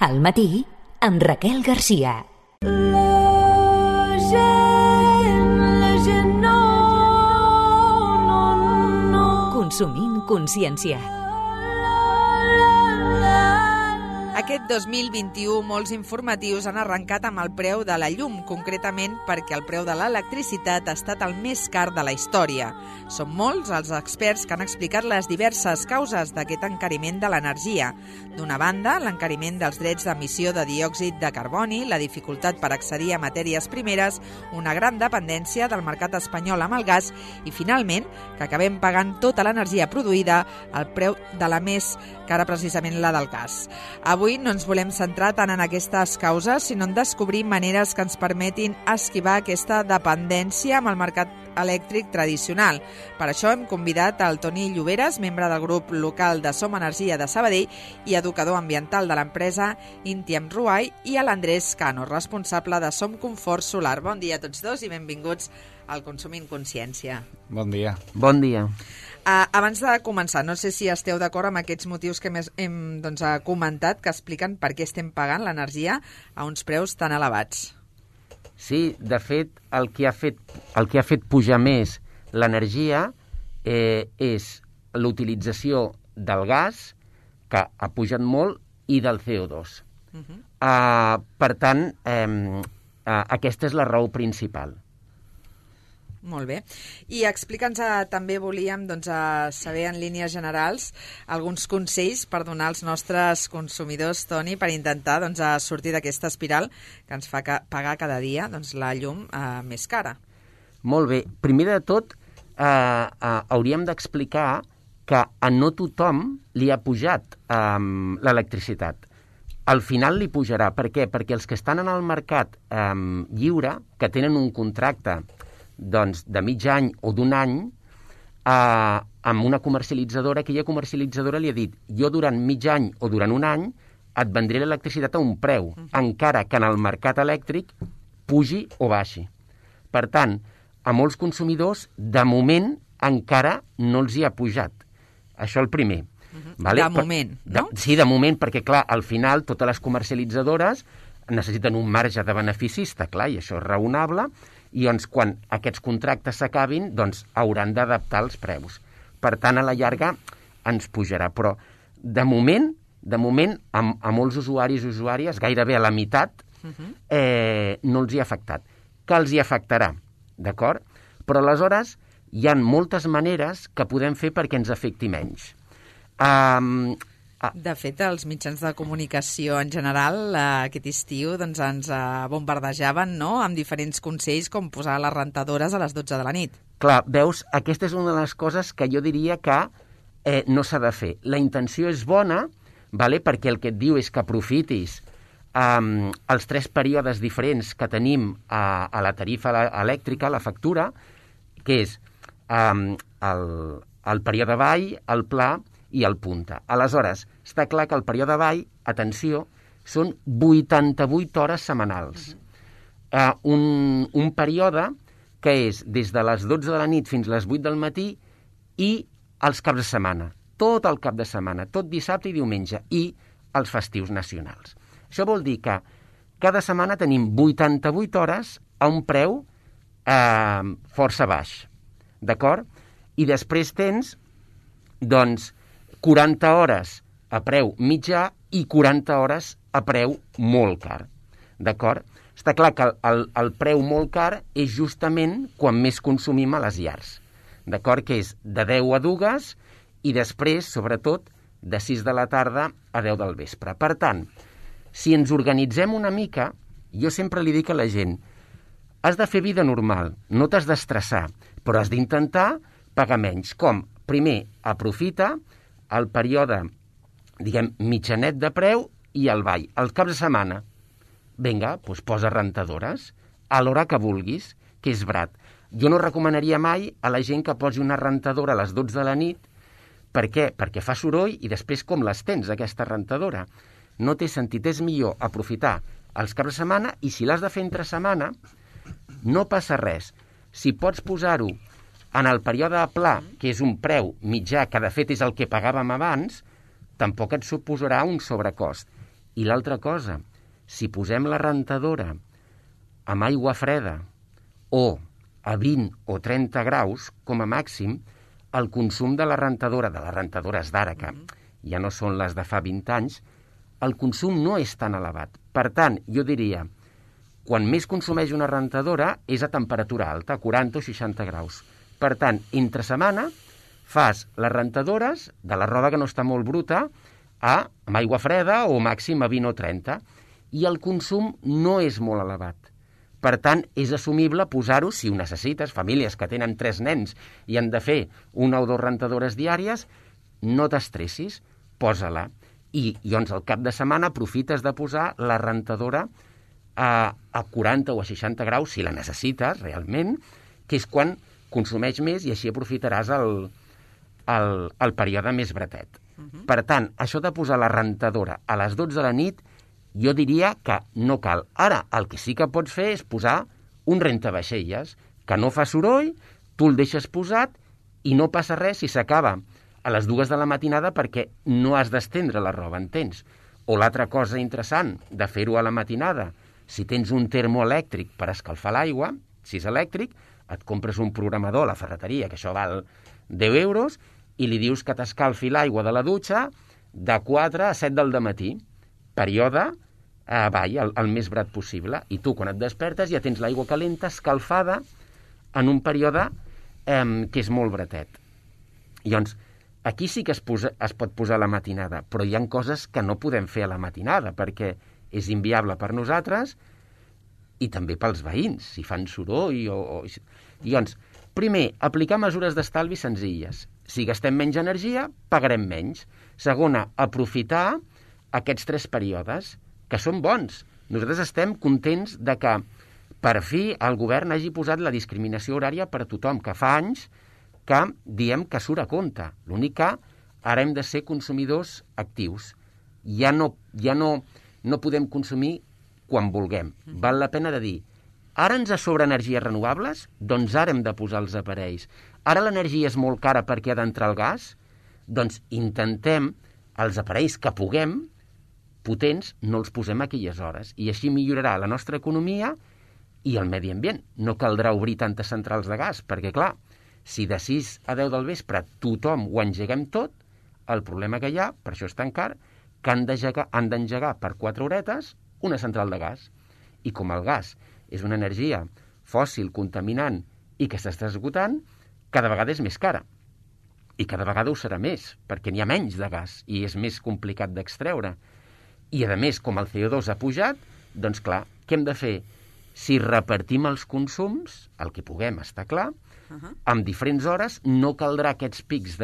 Al matí, amb Raquel Garcia. Consumint consciència. Aquest 2021 molts informatius han arrencat amb el preu de la llum, concretament perquè el preu de l'electricitat ha estat el més car de la història. Són molts els experts que han explicat les diverses causes d'aquest encariment de l'energia. D'una banda, l'encariment dels drets d'emissió de diòxid de carboni, la dificultat per accedir a matèries primeres, una gran dependència del mercat espanyol amb el gas i, finalment, que acabem pagant tota l'energia produïda al preu de la més cara, precisament la del gas. Avui no ens volem centrar tant en aquestes causes, sinó en descobrir maneres que ens permetin esquivar aquesta dependència amb el mercat elèctric tradicional. Per això hem convidat el Toni Lloberes, membre del grup local de Som Energia de Sabadell i educador ambiental de l'empresa Intiam Ruai, i a l'Andrés Cano, responsable de Som Confort Solar. Bon dia a tots dos i benvinguts al Consumint Consciència. Bon dia. Bon dia. Abans de començar, no sé si esteu d'acord amb aquests motius que hem comentat, que expliquen per què estem pagant l'energia a uns preus tan elevats. Sí, de fet, el que ha fet pujar més l'energia és l'utilització del gas, que ha pujat molt, i del CO2. Per tant, aquesta és la raó principal. Molt bé. I explica'ns, també volíem saber en línies generals alguns consells per donar als nostres consumidors, Toni, per intentar sortir d'aquesta espiral que ens fa pagar cada dia la llum més cara. Molt bé. Primer de tot, hauríem d'explicar que a no tothom li ha pujat l'electricitat. Al final li pujarà. Per què? Perquè els que estan en el mercat lliure, que tenen un contracte de mig any o d'un any, amb una comercialitzadora, aquella comercialitzadora li ha dit: jo durant mig any o durant un any et vendré l'electricitat a un preu, encara que en el mercat elèctric pugi o baixi. Per tant, a molts consumidors, de moment, encara no els hi ha pujat. Això el primer. Vale? De moment, no? Sí, de moment, perquè, clar, al final totes les comercialitzadores necessiten un marge de beneficista, clar, i això és raonable, i quan aquests contractes s'acabin, hauran d'adaptar els preus. Per tant, a la llarga ens pujarà. Però, de moment, a molts usuaris i usuàries, gairebé a la meitat, no els hi ha afectat. Que els hi afectarà, d'acord? Però, aleshores, hi ha moltes maneres que podem fer perquè ens afecti menys. De fet, els mitjans de comunicació en general aquest estiu ens bombardejaven, no?, amb diferents consells com posar les rentadores a les 12 de la nit. Clar, veus, aquesta és una de les coses que jo diria que no s'ha de fer. La intenció és bona, perquè el que et diu és que aprofitis els 3 períodes diferents que tenim a la tarifa elèctrica, la factura, que és el període vall, el pla i el punta. Aleshores, està clar que el període vall, atenció, són 88 hores setmanals. Un període que és des de les 12 de la nit fins a les 8 del matí i els caps de setmana. Tot el cap de setmana, tot dissabte i diumenge, i els festius nacionals. Això vol dir que cada setmana tenim 88 hores a un preu força baix. D'acord? I després tens, 40 hores a preu mitjà i 40 hores a preu molt car. D'acord? Està clar que el preu molt car és justament quan més consumim a les llars. D'acord? Que és de 10 a 2 i després, sobretot, de 6 de la tarda a 10 del vespre. Per tant, si ens organitzem una mica, jo sempre li dic a la gent: has de fer vida normal, no t'has d'estressar, però has d'intentar pagar menys. Com? Primer, aprofita el període, mitjanet de preu i el ball. Els caps de setmana, vinga, posa rentadores a l'hora que vulguis, que és barat. Jo no recomanaria mai a la gent que posi una rentadora a les 12 de la nit. Per què? Perquè fa soroll i després com les tens, aquesta rentadora? No té sentit, és millor aprofitar els caps de setmana, i si l'has de fer entre setmana, no passa res. Si pots posar-ho en el període de pla, que és un preu mitjà, que de fet és el que pagàvem abans, tampoc et suposarà un sobrecost. I l'altra cosa, si posem la rentadora amb aigua freda o a 20 o 30 graus, com a màxim, el consum de la rentadora, de les rentadores d'ara, que ja no són les de fa 20 anys, el consum no és tan elevat. Per tant, jo diria, quan més consumeix una rentadora és a temperatura alta, 40 o 60 graus. Per tant, entre setmana fas les rentadores de la roba que no està molt bruta amb aigua freda o màxim a 20 o 30, i el consum no és molt elevat. Per tant, és assumible posar-ho, si ho necessites, famílies que tenen 3 nens i han de fer 1 o 2 rentadores diàries, no t'estressis, posa-la. I llavors al cap de setmana aprofites de posar la rentadora a 40 o a 60 graus, si la necessites realment, que és quan consumeix més i així aprofitaràs el període més bretet. Per tant, això de posar la rentadora a les 12 de la nit, jo diria que no cal. Ara, el que sí que pots fer és posar un rentavaixelles, que no fa soroll, tu el deixes posat i no passa res si s'acaba a les 2 de la matinada perquè no has d'estendre la roba, entens? O l'altra cosa interessant de fer-ho a la matinada, si tens un termoelèctric per escalfar l'aigua, si és elèctric, et compres un programador a la ferreteria, que això val 10 euros, i li dius que t'escalfi l'aigua de la dutxa de 4 a 7 del dematí, període el més brat possible, i tu quan et despertes ja tens l'aigua calenta escalfada en un període que és molt bretet. Llavors, aquí sí que es pot posar a la matinada, però hi ha coses que no podem fer a la matinada perquè és inviable per nosaltres i també pels veïns, si fan soroll Llavors, primer, aplicar mesures d'estalvi senzilles. Si gastem menys energia, pagarem menys. Segona, aprofitar aquests 3 períodes, que són bons. Nosaltres estem contents de que per fi el govern hagi posat la discriminació horària per a tothom, que fa anys que diem que surt a compte. L'únic que ara hem de ser consumidors actius. Ja no podem consumir quan vulguem. Val la pena de dir, ara ens sobra energies renovables? Doncs ara hem de posar els aparells. Ara l'energia és molt cara perquè ha d'entrar el gas? Doncs intentem els aparells que puguem, potents, no els posem a aquelles hores. I així millorarà la nostra economia i el medi ambient. No caldrà obrir tantes centrals de gas, perquè, clar, si de 6 a 10 del vespre tothom ho engeguem tot, el problema que hi ha, per això és tan car, que han d'engegar per 4 horetes una central de gas. I com el gas és una energia fòssil, contaminant i que s'està esgotant, cada vegada és més cara. I cada vegada ho serà més, perquè n'hi ha menys de gas i és més complicat d'extreure. I, a més, com el CO2 ha pujat, doncs, clar, què hem de fer? Si repartim els consums, el que puguem, està clar, amb diferents hores no caldrà aquests pics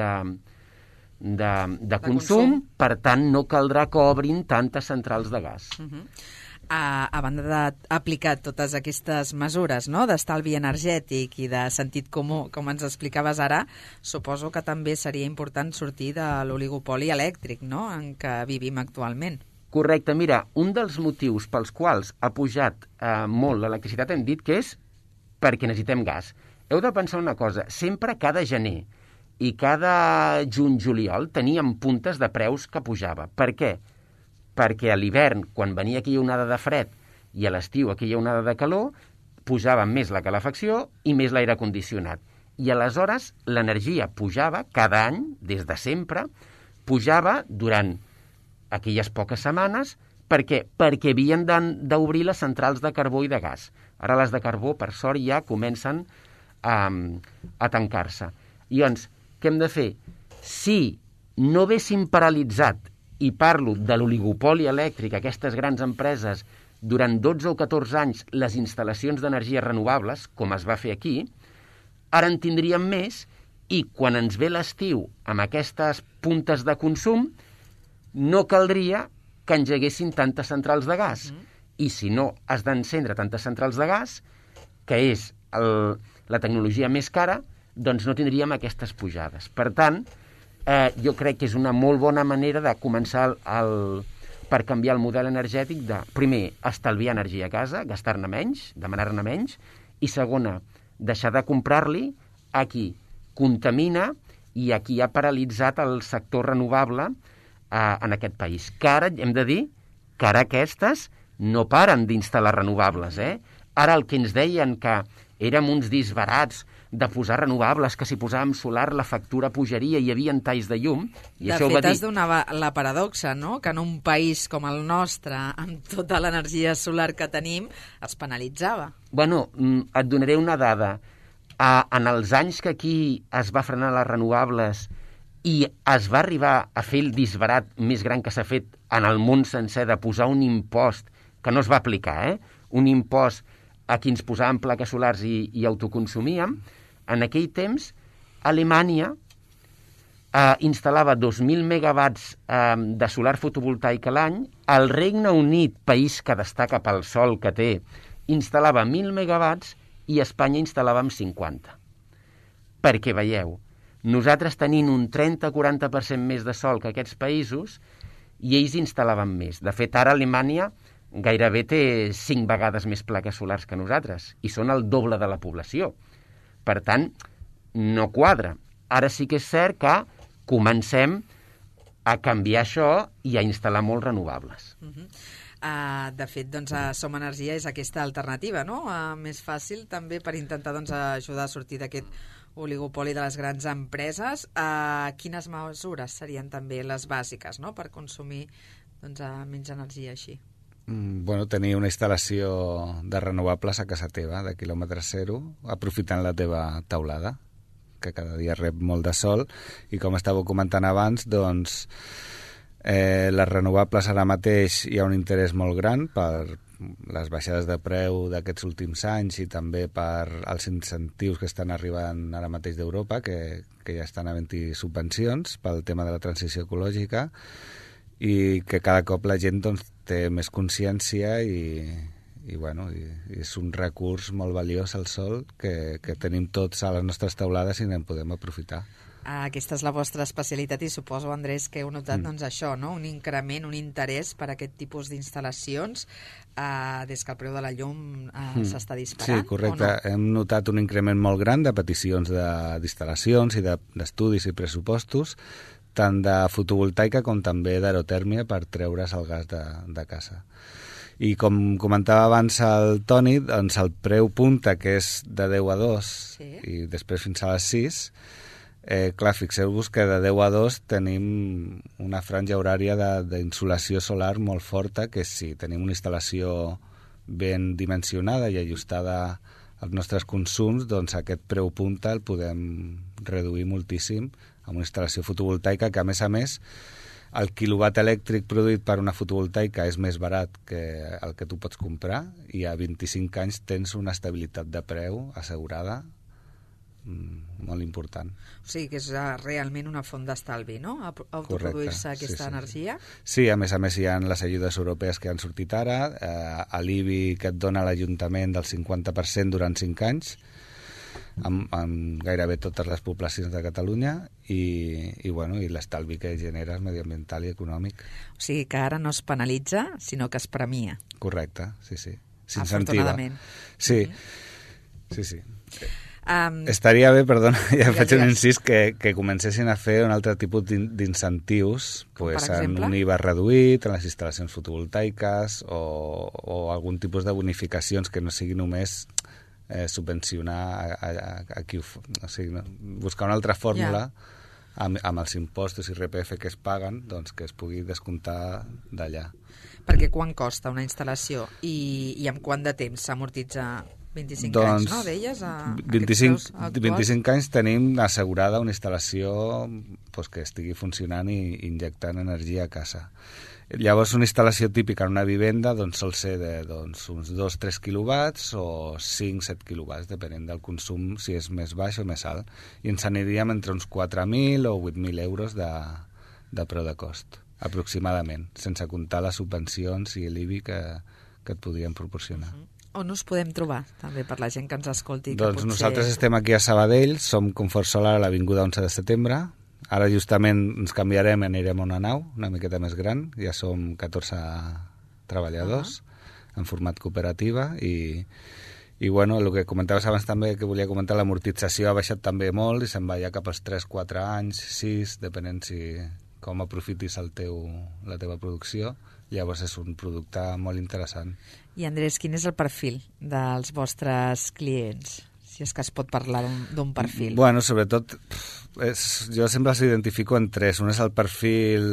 de consum, per tant, no caldrà que obrin tantes centrals de gas. A banda d'aplicar totes aquestes mesures, no?, d'estalvi energètic i de sentit comú, com ens explicaves ara, suposo que també seria important sortir de l'oligopoli elèctric, no?, en què vivim actualment. Correcte. Mira, un dels motius pels quals ha pujat molt l'electricitat hem dit que és perquè necessitem gas. Heu de pensar una cosa, sempre cada gener i cada juny-juliol teníem puntes de preus que pujava. Per què? Perquè a l'hivern, quan venia aquella onada de fred, i a l'estiu aquella onada de calor, pujava més la calefacció i més l'aire condicionat. I aleshores l'energia pujava cada any, des de sempre, pujava durant aquelles poques setmanes. Per què? Perquè havien d'obrir les centrals de carbó i de gas. Ara les de carbó, per sort, ja comencen a tancar-se. I llavors, què hem de fer? Si no haguéssim paralitzat, i parlo de l'oligopoli elèctric, aquestes grans empreses, durant 12 o 14 anys les instal·lacions d'energies renovables, com es va fer aquí, ara en tindríem més i quan ens ve l'estiu amb aquestes puntes de consum no caldria que engeguessin tantes centrals de gas. I si no has d'encendre tantes centrals de gas, que és la tecnologia més cara, doncs no tindríem aquestes pujades. Per tant, jo crec que és una molt bona manera de començar per canviar el model energètic de, primer, estalviar energia a casa, gastar-ne menys, demanar-ne menys, i segona, deixar de comprar-li a qui contamina i a qui ha paralitzat el sector renovable en aquest país. Que ara hem de dir que ara aquestes no paren d'instal·lar renovables, Ara el que ens deien que érem uns disbarats de posar renovables, que si posàvem solar la factura pujaria, hi havia talls de llum. I de fet, has donat la paradoxa, no?, que en un país com el nostre, amb tota l'energia solar que tenim, es penalitzava. Bueno, et donaré una dada. En els anys que aquí es va frenar les renovables i es va arribar a fer el disbarat més gran que s'ha fet en el món sencer de posar un impost, que no es va aplicar, un impost a qui ens posàvem plaques solars i autoconsumíem, en aquell temps Alemanya instal·lava 2.000 megawatts de solar fotovoltaic a l'any, el Regne Unit, país que destaca pel sol que té, instal·lava 1.000 megawatts i Espanya instal·làvem 50. Perquè, veieu, nosaltres tenint un 30-40% més de sol que aquests països i ells instal·laven més. De fet, ara Alemanya gairebé té 5 vegades més plaques solars que nosaltres i són el doble de la població. Per tant, no quadra. Ara sí que és cert que comencem a canviar això i a instal·lar molts renovables. De fet, doncs, Som Energia és aquesta alternativa, no?, més fàcil també per intentar ajudar a sortir d'aquest oligopoli de les grans empreses. Quines mesures serien també les bàsiques, no?, per consumir menys energia així? Bueno, tenir una instal·lació de renovables a casa teva, de quilòmetre zero, aprofitant la teva teulada, que cada dia rep molt de sol, i com estàveu comentant abans, doncs, les renovables ara mateix hi ha un interès molt gran per les baixades de preu d'aquests últims anys i també per els incentius que estan arribant ara mateix d'Europa, que ja estan havent-hi subvencions pel tema de la transició ecològica, i que cada cop la gent doncs, té més consciència i és un recurs molt valiós al sol que tenim tots a les nostres teulades i n'en podem aprofitar. Aquesta és la vostra especialitat i suposo, Andrés, que heu notat això, no?, un increment, un interès per aquest tipus d'instal·lacions des que el preu de la llum s'està disparant. Sí, correcte. No? Hem notat un increment molt gran de peticions d'instal·lacions i d'estudis i pressupostos, tant de fotovoltaica com també d'aerotèrmia per treure's el gas de casa. I com comentava abans el Toni, doncs el preu punta, que és de 10 a 2 i després fins a les 6, clar, fixeu-vos que de 10 a 2 tenim una franja horària d'insolació solar molt forta, que si tenim una instal·lació ben dimensionada i ajustada als nostres consums, doncs aquest preu punta el podem reduir moltíssim amb una instal·lació fotovoltaica que, a més, el quilowatt elèctric produït per una fotovoltaica és més barat que el que tu pots comprar i a 25 anys tens una estabilitat de preu assegurada molt important. O sigui que és realment una font d'estalvi, no?, autoproduir-se aquesta energia? Sí, a més hi ha les ajudes europees que han sortit ara, l'IBI que et dona l'Ajuntament del 50% durant 5 anys, amb gairebé totes les poblacions de Catalunya i l'estalvi que genera mediambiental i econòmic. O sigui que ara no es penalitza, sinó que es premia. Correcte, sí. S'incentiva. Afortunadament. Sí. Estaria bé, perdona, faig un incís, que comencessin a fer un altre tipus d'incentius, en un IVA reduït, en les instal·lacions fotovoltaiques o algun tipus de bonificacions que no sigui només subvencionar a qui ho fa. O sigui, buscar una altra fórmula amb els impostos i IRPF que es paguen, doncs que es pugui descomptar d'allà. Perquè quan costa una instal·lació i amb quant de temps s'amortitza? 25 anys, no, deies? 25 anys tenim assegurada una instal·lació que estigui funcionant i injectant energia a casa. Llavors, una instal·lació típica en una vivenda sol ser uns 2-3 quilowatts o 5-7 quilowatts, depenent del consum, si és més baix o més alt. I ens aniríem entre uns 4.000 o 8.000 euros de preu de cost, aproximadament, sense comptar les subvencions i l'IBI que et podrien proporcionar. On us podem trobar, també, per la gent que ens escolti? Doncs nosaltres estem aquí a Sabadell, som Confort Solar a l'Avinguda 11 de setembre. Ara justament ens canviarem, anirem a una nau una miqueta més gran, ja som 14 treballadors en format cooperativa i el que comentaves abans també, que volia comentar, l'amortització ha baixat també molt i se'n va ja cap als 3-4 anys, 6, depenent si com aprofitis la teva producció. Llavors és un producte molt interessant. I Andrés, quin és el perfil dels vostres clients? Si és que es pot parlar d'un perfil. Bueno, sobretot, jo sempre els identifico en tres. Un és el perfil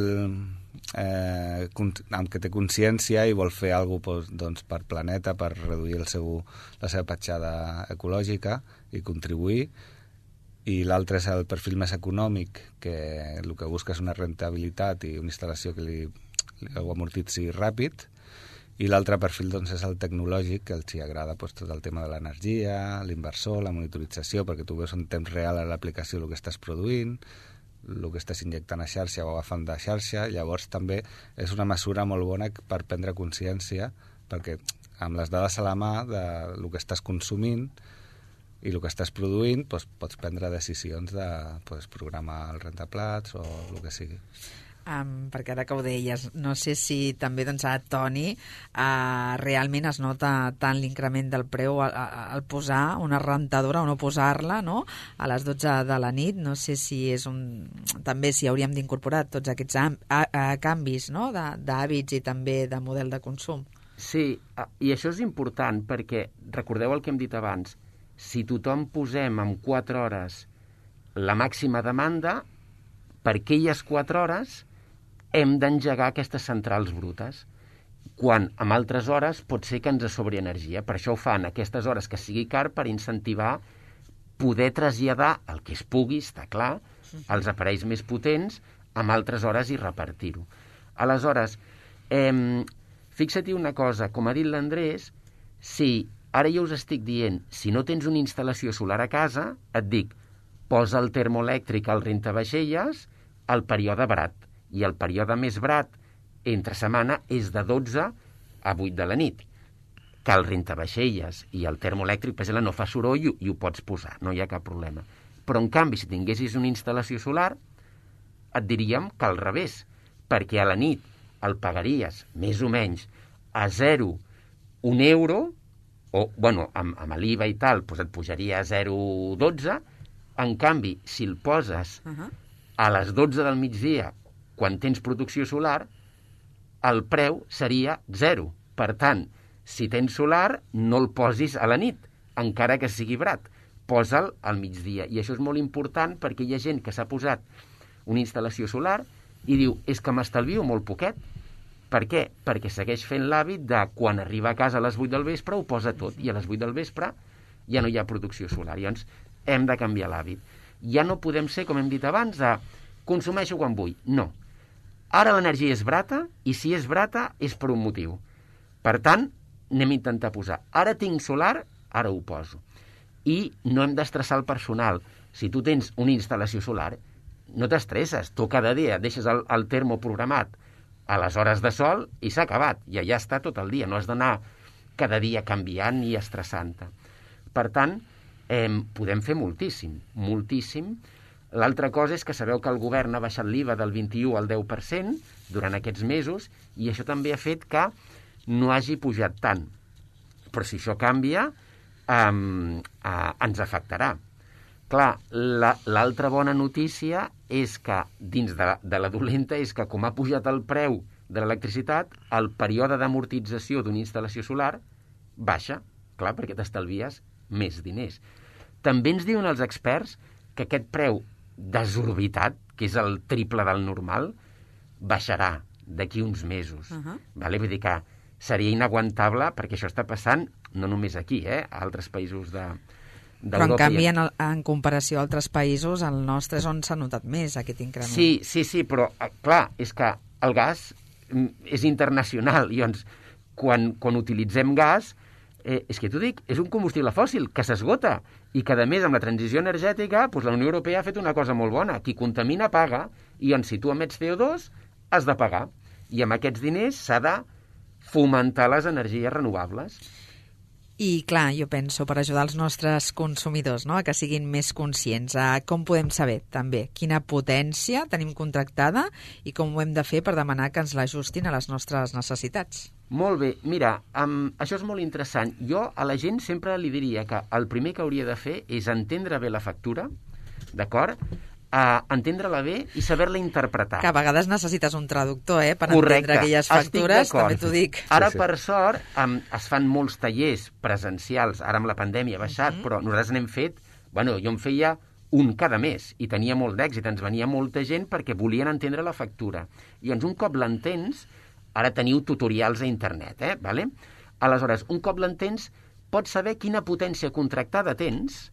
amb què té consciència i vol fer alguna cosa doncs, per planeta, per reduir la seva petjada ecològica i contribuir. I l'altre és el perfil més econòmic, que el que busca és una rentabilitat i una instal·lació que ho amortitzi ràpid. I l'altre perfil doncs, és el tecnològic, que els hi agrada doncs, tot el tema de l'energia, l'inversor, la monitorització, perquè tu veus en temps real a l'aplicació el que estàs produint, el que estàs injectant a xarxa o agafant de xarxa. Llavors també és una mesura molt bona per prendre consciència, perquè amb les dades a la mà del que estàs consumint i el que estàs produint, doncs, pots prendre decisions de programar el rentaplats o el que sigui. Perquè ara que ho deies, no sé si també doncs, a Toni realment es nota tant l'increment del preu al posar una rentadora o no posar-la, no? A les 12 de la nit. No sé si és també si hauríem d'incorporar tots aquests canvis, no? D'hàbits i també de model de consum. Sí, i això és important perquè, recordeu el que hem dit abans, si tothom posem en 4 hores la màxima demanda, per aquelles 4 hores hem d'engegar aquestes centrals brutes, quan en altres hores pot ser que ens sobri energia. Per això ho fan aquestes hores que sigui car, per incentivar poder traslladar el que es pugui, està clar, els aparells més potents en altres hores i repartir-ho. Aleshores, fixa-t'hi una cosa, com ha dit l'Andrés, si ara jo us estic dient, si no tens una instal·lació solar a casa, et dic, posa el termoelèctric al rentavaixelles al període brat, i el període més brat entre setmana és de 12 a 8 de la nit, que el rentavaixelles i el termoelèctric, per exemple, no fa soroll i ho pots posar, no hi ha cap problema. Però, en canvi, si tinguessis una instal·lació solar, et diríem que al revés, perquè a la nit el pagaries més o menys a 0,1 euro, o, bueno, amb l'IVA i tal, doncs et pujaria a 0,12, en canvi, si el poses a les 12 del migdia, quan tens producció solar, el preu seria 0. Per tant, si tens solar, no el posis a la nit, encara que sigui brat. Posa'l al migdia. I això és molt important perquè hi ha gent que s'ha posat una instal·lació solar i diu, és que m'estalvio molt poquet. Per què? Perquè segueix fent l'hàbit de quan arriba a casa a les 8 del vespre ho posa tot, i a les 8 del vespre ja no hi ha producció solar. Llavors, hem de canviar l'hàbit. Ja no podem ser, com hem dit abans, de consumeixo quan vull. No. Ara l'energia és brata, i si és brata és per un motiu. Per tant, anem a intentar posar. Ara tinc solar, ara ho poso. I no hem d'estressar el personal. Si tu tens una instal·lació solar, no t'estresses. Tu cada dia deixes el termo programat a les hores de sol i s'ha acabat. I allà està tot el dia. No has d'anar cada dia canviant i estressant-te. Per tant, podem fer moltíssim, moltíssim. L'altra cosa és que sabeu que el govern ha baixat l'IVA del 21 al 10% durant aquests mesos, i això també ha fet que no hagi pujat tant. Però si això canvia, ens afectarà. Clar, l'altra bona notícia és que, dins de la dolenta, és que com ha pujat el preu de l'electricitat, el període d'amortització d'una instal·lació solar baixa, clar, perquè t'estalvies més diners. També ens diuen els experts que aquest preu desorbitat, que és el triple del normal, baixarà d'aquí uns mesos. Vale? Vull dir que seria inaguantable, perquè això està passant no només aquí, a altres països d'Europa. Però en canvi, en comparació a altres països, el nostre és on s'ha notat més aquest increment. Sí, però clar, és que el gas és internacional, i doncs quan utilitzem gas, és que t'ho dic, és un combustible fòssil que s'esgota, i que, a més, amb la transició energètica, doncs la Unió Europea ha fet una cosa molt bona. Qui contamina paga, i doncs si tu emets CO2, has de pagar. I amb aquests diners s'ha de fomentar les energies renovables. I, clar, jo penso, per ajudar els nostres consumidors, no?, a que siguin més conscients. Com podem saber, també, quina potència tenim contractada i com ho hem de fer per demanar que ens l'ajustin a les nostres necessitats? Molt bé. Mira, això és molt interessant. Jo a la gent sempre li diria que el primer que hauria de fer és entendre bé la factura, d'acord? entendre-la bé i saber-la interpretar. Que a vegades necessites un traductor, per Correcte. entendre aquelles factures, també t'ho dic. Ara, per sort, es fan molts tallers presencials, ara amb la pandèmia ha baixat, però nosaltres n'hem fet, jo en feia un cada mes, i tenia molt d'èxit, ens venia molta gent perquè volien entendre la factura. I llavors, un cop l'entens, ara teniu tutorials a internet, vale? Aleshores, un cop l'entens, pots saber quina potència contractada tens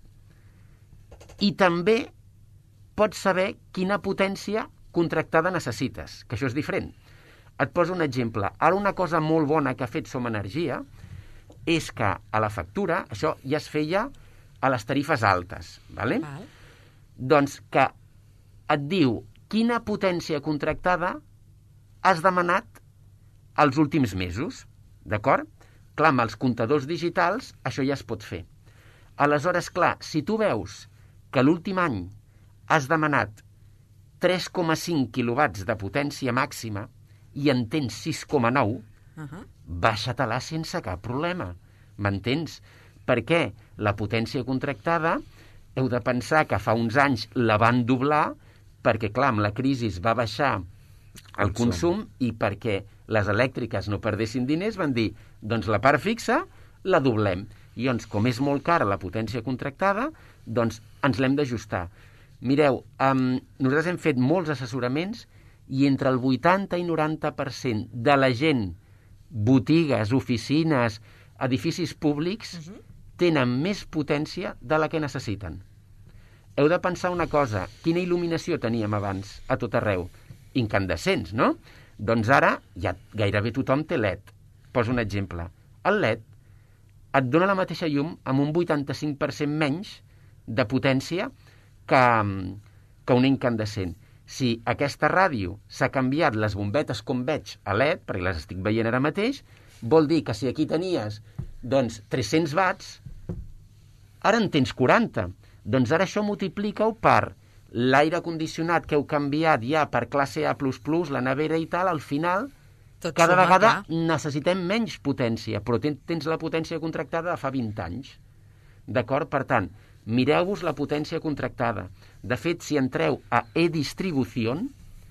i també pots saber quina potència contractada necessites, que això és diferent. Et poso un exemple. Ara una cosa molt bona que ha fet Som Energia és que a la factura, això ja es feia a les tarifes altes, ¿vale? Val. Doncs que et diu quina potència contractada has demanat els últims mesos, d'acord? Clar, amb els comptadors digitals això ja es pot fer. Aleshores, clar, si tu veus que l'últim any has demanat 3,5 quilowatts de potència màxima i en tens 6,9, baixa-te-la sense cap problema. M'entens? Perquè la potència contractada heu de pensar que fa uns anys la van doblar perquè, clar, amb la crisi va baixar el consum i perquè les elèctriques no perdessin diners van dir, doncs la part fixa la doblem. I doncs, com és molt cara la potència contractada, doncs ens l'hem d'ajustar. Mireu, nosaltres hem fet molts assessoraments i entre el 80 i 90% de la gent, botigues, oficines, edificis públics, tenen més potència de la que necessiten. Heu de pensar una cosa, quina il·luminació teníem abans a tot arreu? Incandescents, no? Doncs ara ja gairebé tothom té LED. Poso un exemple. El LED et dona la mateixa llum amb un 85% menys de potència que un incandescent. Si aquesta ràdio s'ha canviat les bombetes com veig a LED, perquè les estic veient ara mateix, vol dir que si aquí tenies 300 watts, ara en tens 40. Doncs ara això multiplica-ho per l'aire condicionat que heu canviat ja per classe A++, la nevera i tal, al final Tot cada suma, vegada clar. necessitem menys potència, però tens la potència contractada de fa 20 anys. D'acord? Per tant, mireu-vos la potència contractada. De fet, si entreu a e-distribució,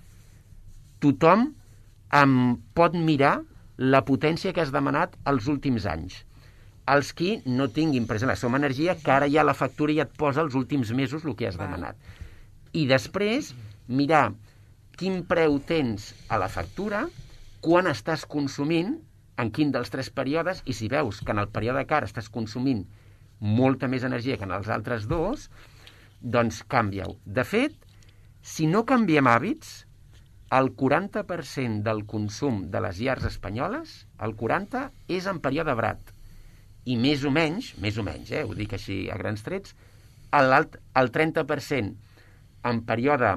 tothom pot mirar la potència que has demanat els últims anys. Els qui no tinguin present la Som Energia, que ara ja la factura ja et posa els últims mesos el que has demanat. I després, mirar quin preu tens a la factura, quan estàs consumint, en quin dels 3 períodes, i si veus que en el període car estàs consumint molta més energia que en els altres 2, doncs canvia-ho. De fet, si no canviem hàbits, el 40% del consum de les llars espanyoles, el 40% és en període brat. I més o menys, ho dic així a grans trets, el 30% en període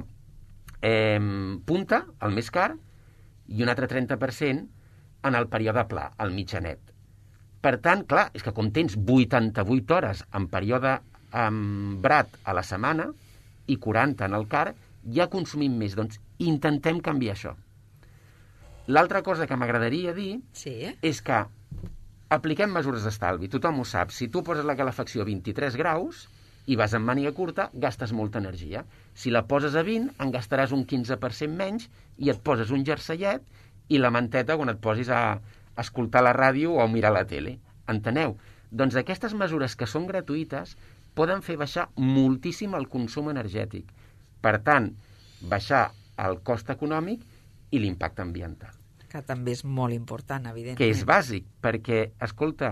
punta, el més car, i un altre 30% en el període pla, el mitjanet. Per tant, clar, és que com tens 88 hores en període brat a la setmana i 40 en el car, ja consumim més. Doncs intentem canviar això. L'altra cosa que m'agradaria dir és que apliquem mesures d'estalvi. Tothom ho sap. Si tu poses la calefacció a 23 graus i vas amb màniga curta, gastes molta energia. Si la poses a 20, en gastaràs un 15% menys i et poses un jerseillet i la manteta quan et posis a escoltar la ràdio o a mirar la tele. Enteneu? Doncs aquestes mesures que són gratuïtes poden fer baixar moltíssim el consum energètic. Per tant, baixar el cost econòmic i l'impacte ambiental. Que també és molt important, evidentment. Que és bàsic, perquè, escolta,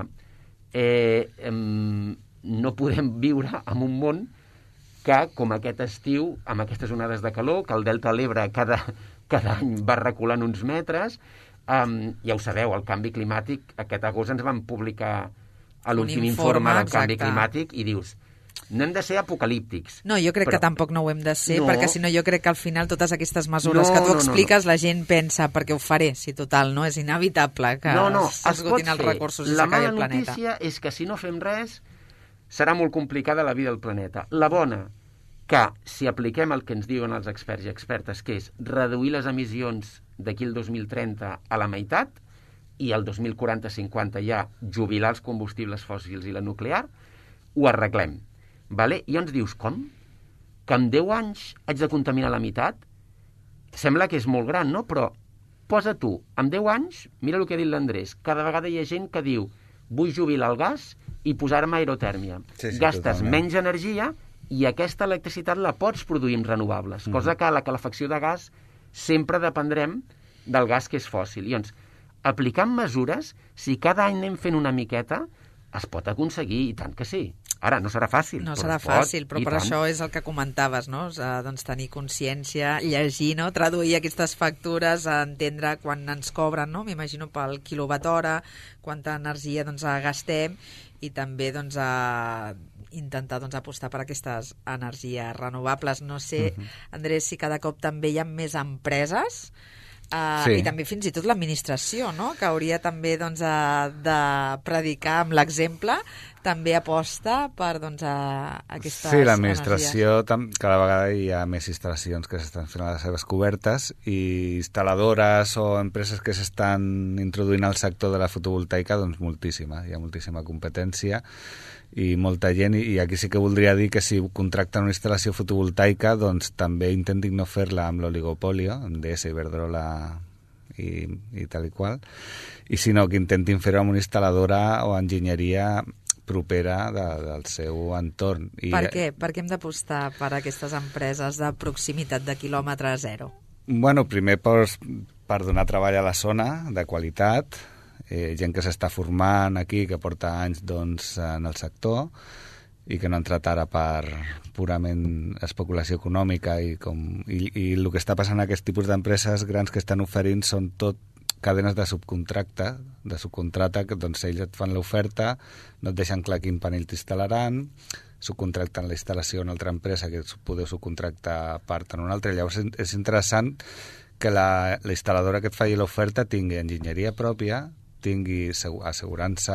no podem viure en un món que, com aquest estiu, amb aquestes onades de calor, que el Delta de l'Ebre cada any va reculant uns metres, ja ho sabeu, el canvi climàtic, aquest agost ens van publicar a l'últim informe del canvi climàtic i dius, no hem de ser apocalíptics. No, jo crec que tampoc no ho hem de ser, perquè si no jo crec que al final totes aquestes mesures que tu expliques la gent pensa, perquè ho faré, si total, no? És inevitable que s'esgotin els recursos i s'acabi el planeta. La mala notícia és que si no fem res serà molt complicada la vida del planeta. La bona, que si apliquem el que ens diuen els experts i expertes, que és reduir les emissions d'aquí al 2030 a la meitat i al 2040-50 ja jubilar els combustibles fòssils i la nuclear, ho arreglem. Vale? I ens dius, com? que en 10 anys haig de contaminar la meitat? Sembla que és molt gran, no? Però posa tu, en 10 anys, mira el que ha dit l'Andrés, cada vegada hi ha gent que diu vull jubilar el gas i posar-me aerotèrmia. Sí, gastes totalment. menys energia i aquesta electricitat la pots produir amb renovables, cosa que a la calefacció de gas sempre dependrem del gas que és fòssil. Llavors, aplicant mesures, si cada any anem fent una miqueta, es pot aconseguir, i tant que sí. Ara, no serà fàcil. No serà fàcil, però per això és el que comentaves, no? Doncs tenir consciència, llegir, no? Traduir aquestes factures, entendre quan ens cobren, no? M'imagino pel quilowatt-hora, quanta energia gastem, i també intentar apostar per aquestes energies renovables. No sé, Andrés, si cada cop també hi ha més empreses Sí. i també fins i tot l'administració, no? Que hauria també de predicar amb l'exemple, també aposta per aquestes Sí, l'administració, cada vegada hi ha més instal·lacions que s'estan fent a les seves cobertes i instal·ladores o empreses que s'estan introduint al sector de la fotovoltaica, doncs moltíssima, hi ha moltíssima competència i molta gent, i aquí sí que voldria dir que si contracten una instal·lació fotovoltaica, doncs també intentin no fer-la amb l'oligopolio, amb DS, Iberdrola i tal i qual, i sinó que intentin fer-ho amb una instal·ladora o enginyeria propera del seu entorn. Per què? Per què hem d'apostar per aquestes empreses de proximitat, de quilòmetre zero? Bueno, primer per donar treball a la zona, de qualitat, gent que s'està formant aquí, que porta anys en el sector i que no ha entrat ara per purament especulació econòmica i el que està passant a aquest tipus d'empreses grans que estan oferint són tot cadenes de subcontracta, que doncs ells et fan l'oferta, no et deixen clar quin panell t'instal·laran, subcontracten la instal·lació a una altra empresa que podeu subcontractar a part en una altra. Llavors és interessant que la instal·ladora que et faci l'oferta tingui enginyeria pròpia, tingui assegurança,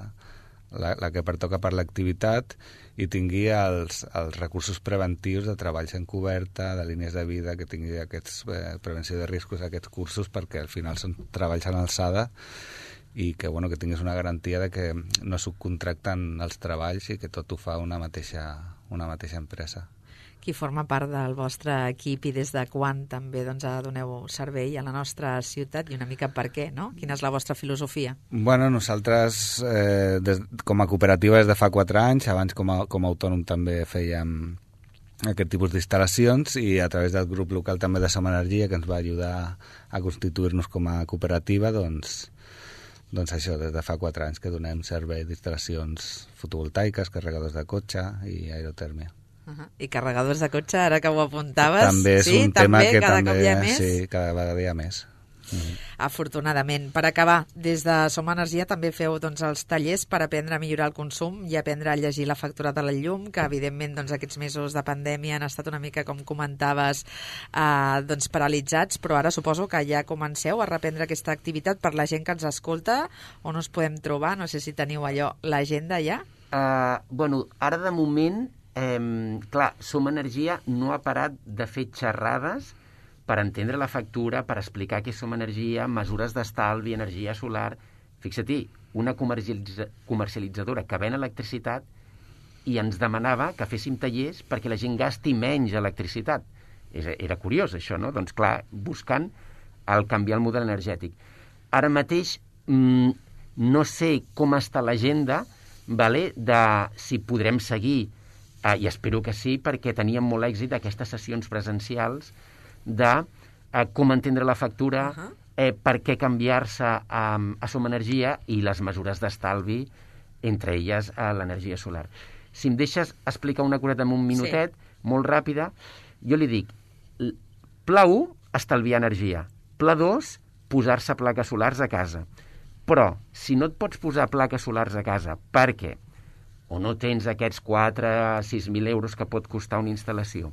la que pertoca per l'activitat, i tingui els recursos preventius de treballs en coberta, de línies de vida, que tingui aquests prevenció de riscos, aquests cursos, perquè al final són treballs en alçada i que tinguis una garantia de que no subcontracten els treballs i que tot ho fa una mateixa empresa. Qui forma part del vostre equip i des de quan també doneu servei a la nostra ciutat i una mica per què, no? Quina és la vostra filosofia? Bueno, nosaltres com a cooperativa des de fa 4 anys, abans com a autònom també fèiem aquest tipus d'instal·lacions i a través del grup local també de Som Energia, que ens va ajudar a constituir-nos com a cooperativa, doncs això, des de fa 4 anys que donem servei d'instal·lacions fotovoltaiques, carregadors de cotxe i aerotèrmia. I carregadors de cotxe, ara que ho apuntaves, també és un tema que cada cop hi ha més? Sí, cada vegada hi ha més. Afortunadament. Per acabar, des de Som Energia també feu els tallers per aprendre a millorar el consum i aprendre a llegir la factura de la llum, que evidentment aquests mesos de pandèmia han estat una mica, com comentaves, paralitzats, però ara suposo que ja comenceu a reprendre aquesta activitat. Per la gent que ens escolta, on us podem trobar? No sé si teniu l'agenda ja? Ara de moment clar, Som Energia no ha parat de fer xerrades per entendre la factura, per explicar què és Som Energia, mesures d'estalvi, energia solar. Fixa-t'hi, una comercialitzadora que ven electricitat i ens demanava que féssim tallers perquè la gent gasti menys electricitat. Era curiós, això, no? Doncs clar, buscant canviar el model energètic. Ara mateix no sé com està l'agenda de si podrem seguir, i espero que sí, perquè teníem molt èxit aquestes sessions presencials de com entendre la factura, per què canviar-se a Som Energia i les mesures d'estalvi, entre elles l'energia solar. Si em deixes explicar una cureta en un minutet, molt ràpida, jo li dic, pla 1, estalviar energia. Pla 2, posar-se plaques solars a casa. Però, si no et pots posar plaques solars a casa, per què? O no tens aquests 4 a 6.000 euros que pot costar una instal·lació,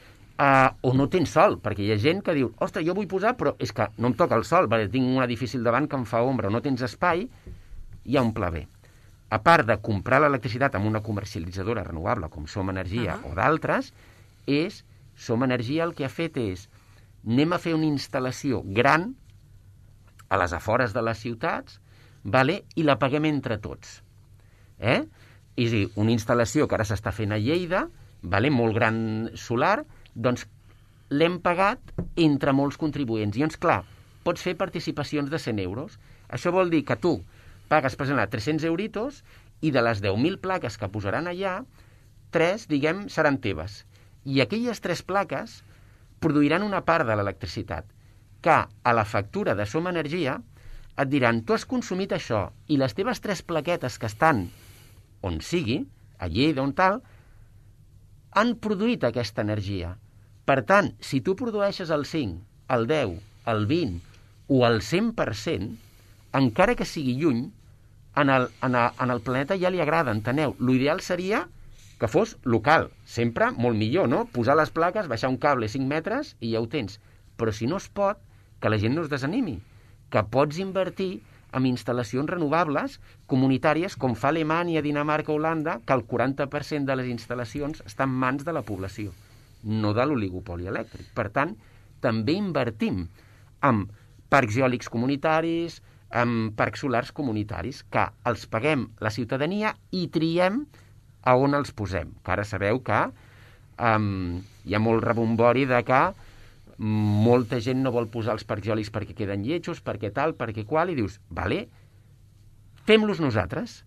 o no tens sol, perquè hi ha gent que diu, ostres, jo vull posar, però és que no em toca el sol, perquè tinc un edifici al davant que em fa ombra, o no tens espai, hi ha un pla B. A part de comprar l'electricitat amb una comercialitzadora renovable, com Som Energia o d'altres, Som Energia el que ha fet és, anem a fer una instal·lació gran a les afores de les ciutats, i la paguem entre tots. És a dir, una instal·lació que ara s'està fent a Lleida, molt gran solar, doncs l'hem pagat entre molts contribuents. I llavors, clar, pots fer participacions de 100 euros. Això vol dir que tu pagues, per exemple, 300 euritos i de les 10.000 plaques que posaran allà, 3, diguem, seran teves. I aquelles 3 plaques produiran una part de l'electricitat, que a la factura de Som Energia et diran, tu has consumit això, i les teves 3 plaquetes que estan on sigui, a Lleida, on tal, han produït aquesta energia. Per tant, si tu produeixes el 5, el 10, el 20 o el 100%, encara que sigui lluny, en el planeta ja li agrada, enteneu? L'ideal seria que fos local, sempre molt millor, no? Posar les plaques, baixar un cable 5 metres i ja ho tens. Però si no es pot, que la gent no es desanimi, que pots invertir en instal·lacions renovables comunitàries, com fa Alemanya, Dinamarca, Holanda, que el 40% de les instal·lacions estan en mans de la població, no de l'oligopoli elèctric. Per tant, també invertim en parcs eòlics comunitaris, en parcs solars comunitaris, que els paguem la ciutadania i triem a on els posem. Que ara sabeu que hi ha molt rebombori de que molta gent no vol posar els parcs eòlics perquè queden lletjos, perquè tal, perquè qual, i dius, vale, fem-los nosaltres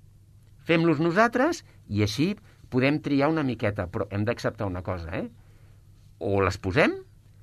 i així podem triar una miqueta, però hem d'acceptar una cosa, o les posem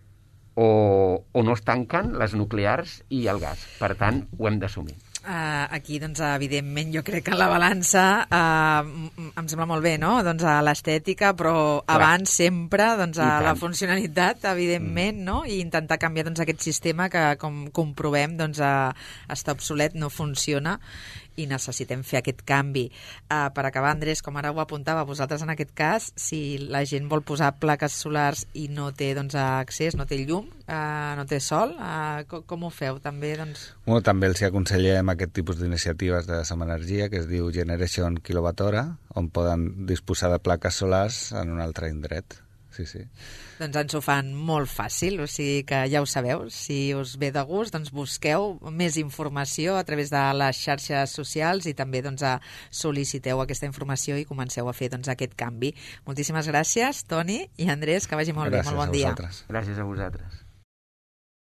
o no es tanquen les nuclears i el gas. Per tant, ho hem d'assumir. Aquí, doncs, evidentment, jo crec que la balança em sembla molt bé, no? Doncs a l'estètica, però abans sempre doncs, a la funcionalitat, evidentment, no? I intentar canviar doncs, aquest sistema que, com comprovem, doncs, està obsolet, no funciona i necessitem fer aquest canvi. Per acabar, Andrés, com ara ho apuntava vosaltres en aquest cas, si la gent vol posar plaques solars i no té doncs, accés, no té llum, no té sol, com ho feu? També, doncs... Bueno, també els aconsellem aquest tipus d'iniciatives de Som Energia, que es diu Generation Kilowatt-hora, on poden disposar de plaques solars en un altre indret. Sí, sí. Doncs ens ho fan molt fàcil, o sigui que ja ho sabeu, si us ve de gust, doncs busqueu més informació a través de les xarxes socials i també doncs, sol·liciteu aquesta informació i comenceu a fer doncs, aquest canvi. Moltíssimes gràcies, Toni i Andrés, que vagi molt bé, molt bon dia. Gràcies a vosaltres. Gràcies a vosaltres.